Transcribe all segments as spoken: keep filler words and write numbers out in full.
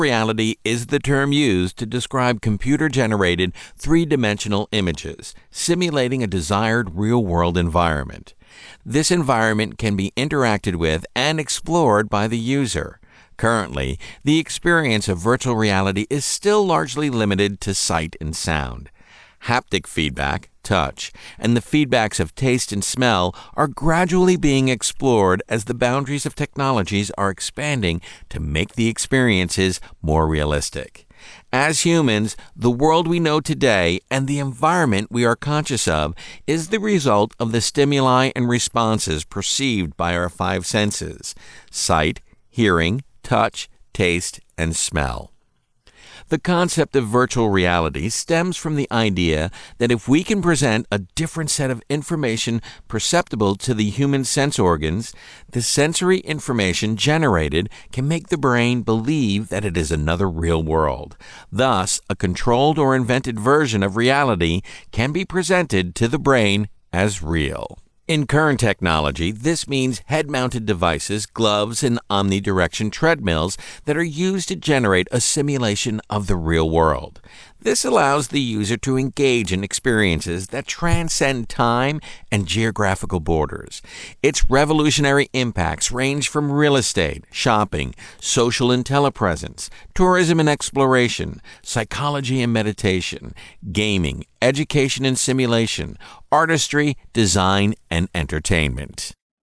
reality is the term used to describe computer-generated three-dimensional images, simulating a desired real-world environment. This environment can be interacted with and explored by the user. Currently, the experience of virtual reality is still largely limited to sight and sound. Haptic feedback, touch, and the feedbacks of taste and smell are gradually being explored as the boundaries of technologies are expanding to make the experiences more realistic. As humans, the world we know today and the environment we are conscious of is the result of the stimuli and responses perceived by our five senses: sight, hearing, touch, taste, and smell. The concept of virtual reality stems from the idea that if we can present a different set of information perceptible to the human sense organs, the sensory information generated can make the brain believe that it is another real world. Thus, a controlled or invented version of reality can be presented to the brain as real. In current technology, this means head-mounted devices, gloves, and omnidirection treadmills that are used to generate a simulation of the real world. This allows the user to engage in experiences that transcend time and geographical borders. Its revolutionary impacts range from real estate, shopping, social and telepresence, tourism and exploration, psychology and meditation, gaming, education and simulation, artistry, design, and entertainment.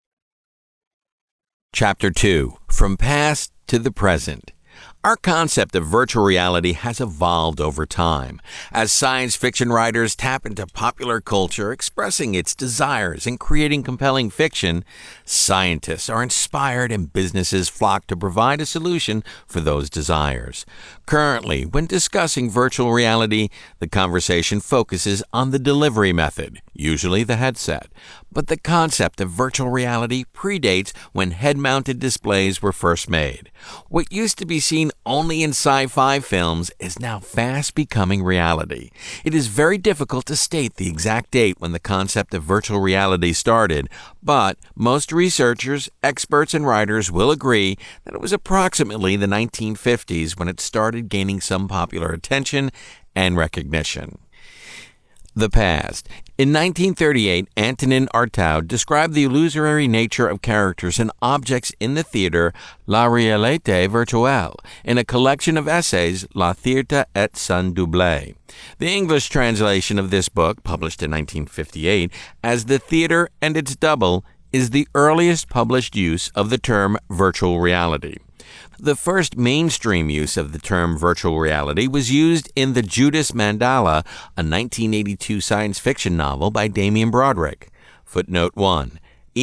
Chapter two. From Past to the Present. Our concept of virtual reality has evolved over time. As science fiction writers tap into popular culture, expressing its desires and creating compelling fiction, scientists are inspired and businesses flock to provide a solution for those desires. Currently, when discussing virtual reality, the conversation focuses on the delivery method, usually the headset. But the concept of virtual reality predates when head-mounted displays were first made. What used to be seen only in sci-fi films is now fast becoming reality. It is very difficult to state the exact date when the concept of virtual reality started, but most researchers, experts, and writers will agree that it was approximately the nineteen fifties when it started gaining some popular attention and recognition. The past. In nineteen thirty-eight, Antonin Artaud described the illusory nature of characters and objects in the theater La Réalité Virtuelle in a collection of essays, La Theatre et son double. The English translation of this book, published in nineteen fifty-eight, as The Theater and Its Double, is the earliest published use of the term virtual reality. The first mainstream use of the term virtual reality was used in The Judas Mandala, a nineteen eighty-two science fiction novel by Damien Broderick. Footnote one.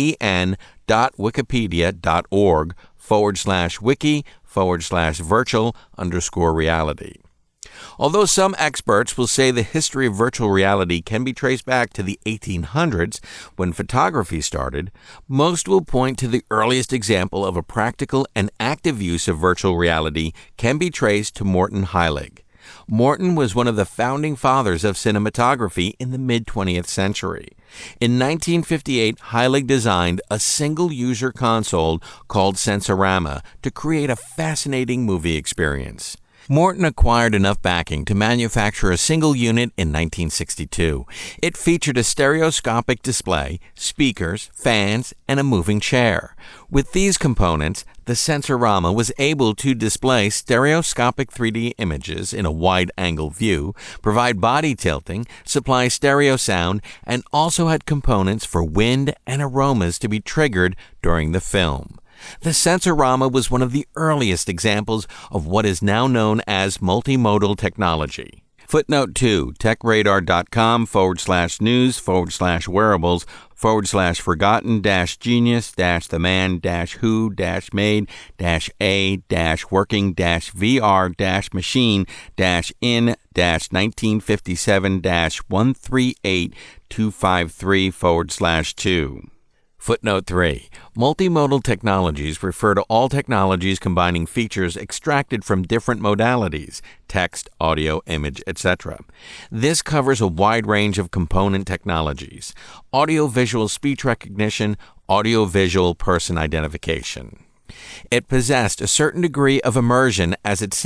en.wikipedia.org forward slash wiki forward slash virtual underscore reality. Although some experts will say the history of virtual reality can be traced back to the eighteen hundreds, when photography started, most will point to the earliest example of a practical and active use of virtual reality can be traced to Morton Heilig. Morton was one of the founding fathers of cinematography in the mid-twentieth century. In nineteen fifty-eight, Heilig designed a single-user console called Sensorama to create a fascinating movie experience. Morton acquired enough backing to manufacture a single unit in nineteen sixty-two. It featured a stereoscopic display, speakers, fans, and a moving chair. With these components, the Sensorama was able to display stereoscopic three D images in a wide-angle view, provide body tilting, supply stereo sound, and also had components for wind and aromas to be triggered during the film. The Sensorama was one of the earliest examples of what is now known as multimodal technology. Footnote two, techradar.com forward slash news forward slash wearables forward slash forgotten dash genius dash the man dash who dash made dash a dash working dash VR dash machine dash in dash nineteen fifty-seven dash one three eight two five three forward slash two. Footnote three. Multimodal technologies refer to all technologies combining features extracted from different modalities, text, audio, image, et cetera. This covers a wide range of component technologies: audio-visual speech recognition, audio-visual person identification. It possessed a certain degree of immersion as it